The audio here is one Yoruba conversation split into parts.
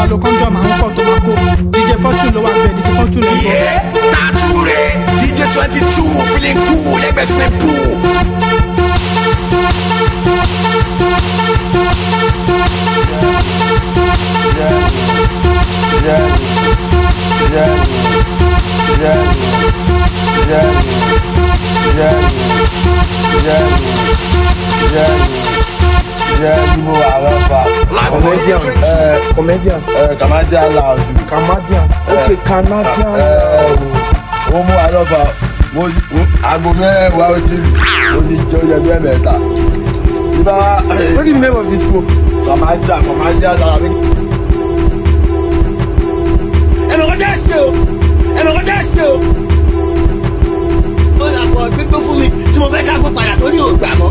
bá lo condom àwọn pọ̀ tó máa kó. DJ Fortune ló wà bẹ́ẹ̀, DJ Fortune ló ń bọ̀. Tature DJ 22 feeling cool lẹ́gbẹ̀ẹ́ swimming pool. Comedian. Canadian loud. Canadian. Okay, Canadian. Wọ́n mú àlọ́fà aago mẹ́wàá ó ti jẹ́ oúnjẹ bí ẹ̀mẹ́ta. What is the name of this show? Canadian loud. Ẹnu kọjá ṣe o. Ó dàpọ̀ gbígbó fún mi tí mo fẹ́ dágbó padà tó ní ògbà mọ́.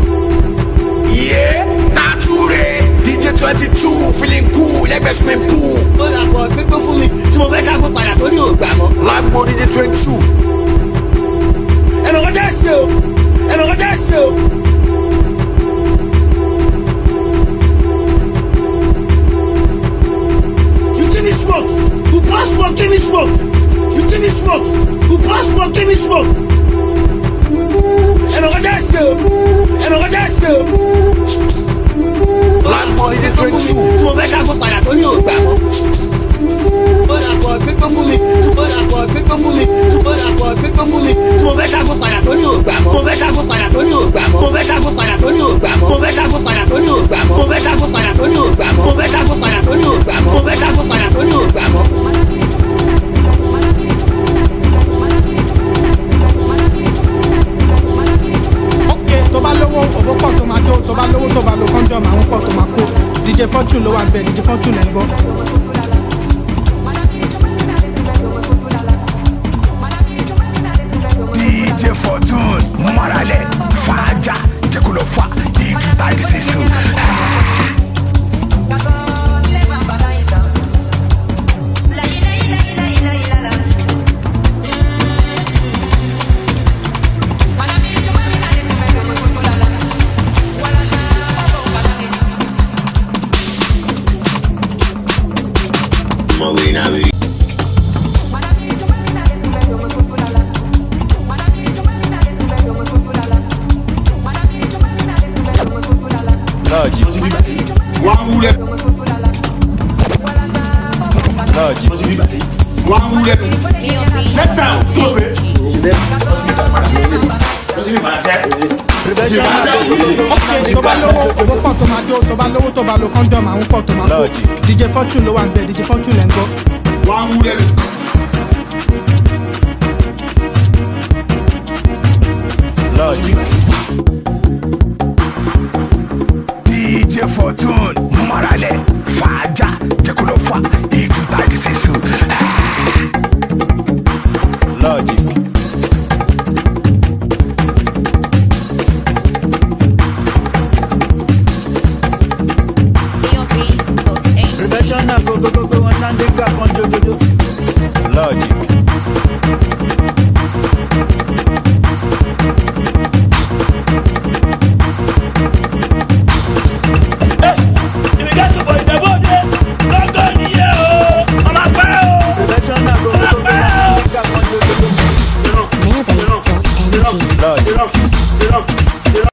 Tature DJ 22 feeling cool lẹ́gbẹ̀ẹ́ swimming pool. Ó dàpọ̀ gbígbó fún mi tí mo fẹ́ dágbó padà tó ní ògbà mọ́. Lágbo DJ 22. Ẹnu kọjá ṣe o. You give me smoke. You pass smoke, give me smoke. You give me smoke. You pass smoke, give me smoke. Ẹnu kọjá ṣe o. Lágbo DJ 22. Tí mo fẹ́ dágbó padà tó ní ògbà mọ́. Ó dàpọ̀ gbígbó fún mi. Tí mo fẹ́ dágbó padà tó ní ògbà mọ́. Tó bá lówó òbó pọ̀ tó máa jó, tó bá lówó tó bá lo condom àwọn pọ̀ tó máa kó. DJ Fortune ló wà bẹ́ẹ̀, DJ Fortune lẹ́ ń bọ̀. DJ Fortune maralẹ̀ fàájà jẹ́kúlọ̀ fà ìjútà ìṣẹ́sù. Tó bá lówó òbó pọ̀ tó máa jó, tó bá lówó tó bá lo condom àwọn pọ̀ tó máa kó. DJ Fortune ló wà bẹ́ẹ̀, DJ Fortune lẹ́ ń bọ̀. DJ Fortune maralẹ̀ fàájà jẹ́kúlọ̀ fà